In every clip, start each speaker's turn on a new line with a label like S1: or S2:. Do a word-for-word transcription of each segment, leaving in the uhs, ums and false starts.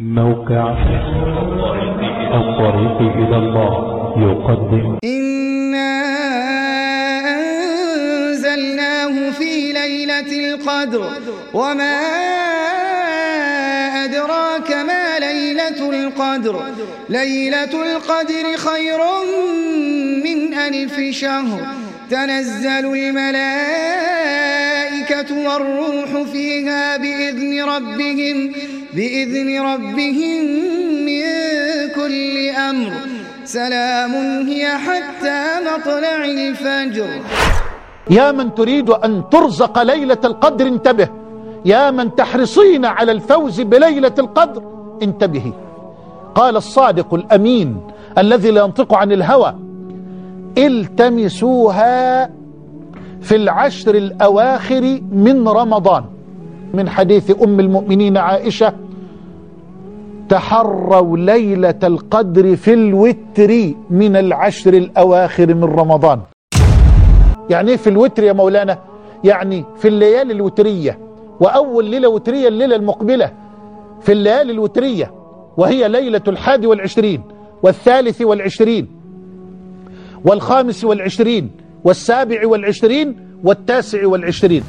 S1: موقع الطريق إلى الله يقدم
S2: إنا أنزلناه في ليلة القدر وما أدراك ما ليلة القدر ليلة القدر خير من ألف شهر تنزل الملائكة والروح فيها بإذن ربهم بإذن ربهم من كل أمر سلام هي حتى مطلع الفجر.
S3: يا من تريد أن ترزق ليلة القدر انتبه، يا من تحرصين على الفوز بليلة القدر انتبهي. قال الصادق الأمين الذي لا ينطق عن الهوى: التمسوها في العشر الأواخر من رمضان. من حديث أم المؤمنين عائشة: تحروا ليلة القدر في الوتر من العشر الأواخر من رمضان. يعني في الوتر يا مولانا؟ يعني في الليالي الوترية، وأول ليلة وترية الليلة المقبلة في الليالي الوترية، وهي ليلة الحادي والعشرين والثالث والعشرين والخامس والعشرين والسابع والعشرين والتاسع والعشرين.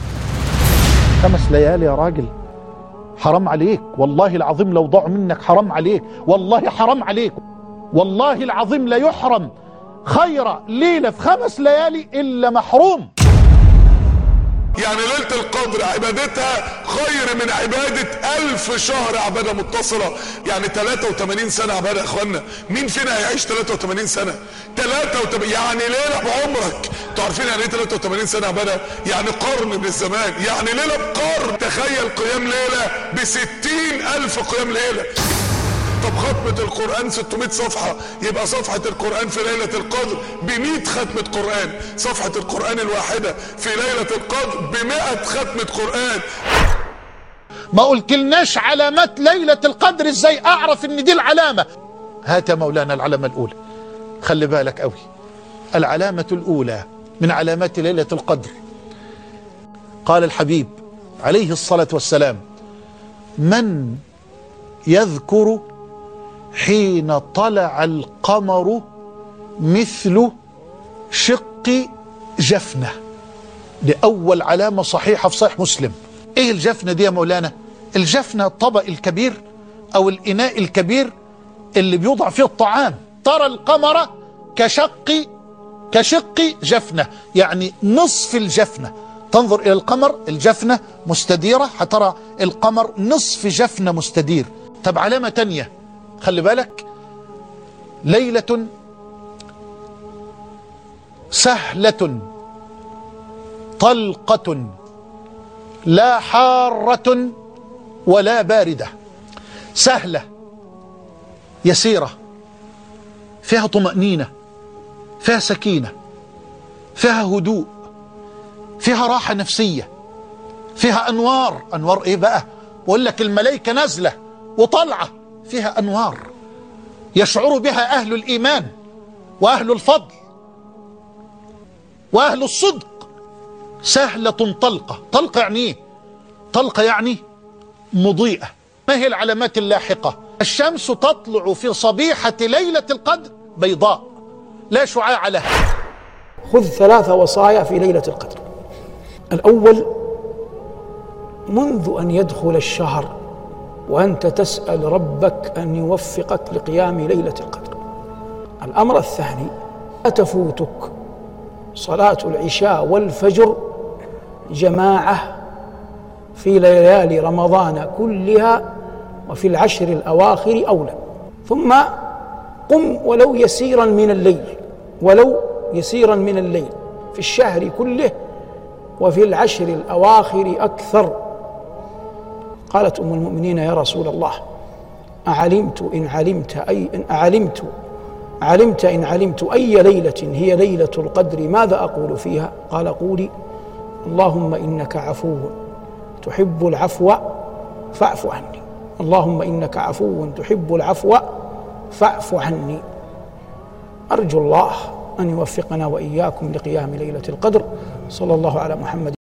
S3: خمس ليالي يا راجل، حرام عليك والله العظيم. لو ضاعوا منك حرام عليك والله، حرام عليك والله العظيم. لا يحرم خير ليلة في خمس ليالي إلا محروم.
S4: يعني ليلة القدر عبادتها خير من عبادة ألف شهر عبادة متصلة. يعني ثلاثة وثمانين سنة عبادة يا اخوانا. مين فينا هيعيش ثلاثة وثمانين سنة؟ ثلاثة وثمانين يعني ليلة بعمرك. انتوا عارفين يعني ايه ثلاثة وثمانين سنة عبادة؟ يعني قرن من الزمان، يعني ليلة بقرن. تخيل قيام ليلة بستين ألف قيام ليلة. طب ختمة القرآن ستمائة صفحة، يبقى صفحة القرآن في ليلة القدر بمئة ختمة قرآن. صفحة القرآن الواحدة في ليلة القدر بمئة ختمة قرآن.
S3: ما قلتلناش علامات ليلة القدر ازاي اعرف ان دي العلامة؟ هات يا مولانا العلامة الاولى. خلي بالك قوي، العلامة الاولى من علامات ليلة القدر قال الحبيب عليه الصلاة والسلام: من يذكر حين طلع القمر مثل شق جفنة. دي أول علامة صحيحة في صحيح مسلم. إيه الجفنة دي يا مولانا؟ الجفنة الطبق الكبير أو الإناء الكبير اللي بيوضع فيه الطعام. ترى القمر كشق كشق جفنة، يعني نصف الجفنة. تنظر إلى القمر، الجفنة مستديرة، هترى القمر نصف جفنة مستدير. طب علامة تانية، خلي بالك: ليلة سهلة طلقة لا حارة ولا باردة. سهلة يسيرة، فيها طمأنينة، فيها سكينة، فيها هدوء، فيها راحة نفسية، فيها أنوار. أنوار إيه بقى؟ بقول لك الملائكة نازلة وطلعة، فيها أنوار يشعر بها أهل الإيمان وأهل الفضل وأهل الصدق. سهلة طلقة. طلقة يعني إيه؟ طلقة يعني مضيئة. ما هي العلامات اللاحقة؟ الشمس تطلع في صبيحة ليلة القدر بيضاء لا شعاع لها.
S5: خذ ثلاث وصايا في ليلة القدر. الأول: منذ أن يدخل الشهر وأنت تسأل ربك أن يوفقك لقيام ليلة القدر. الأمر الثاني: لا تفوتك صلاة العشاء والفجر جماعة في ليالي رمضان كلها وفي العشر الأواخر أولى. ثم قم ولو يسيرا من الليل، ولو يسيرا من الليل في الشهر كله وفي العشر الأواخر أكثر. قالت أم المؤمنين: يا رسول الله، أعلمت إن علمت أي إن أعلمت علمت إن علمت أي ليلة هي ليلة القدر ماذا أقول فيها؟ قال: قولي: اللهم إنك عفو تحب العفو فاعف عني. اللهم إنك عفو تحب العفو فاعف عني. أرجو الله أن يوفقنا وإياكم لقيام ليلة القدر. صلى الله على محمد.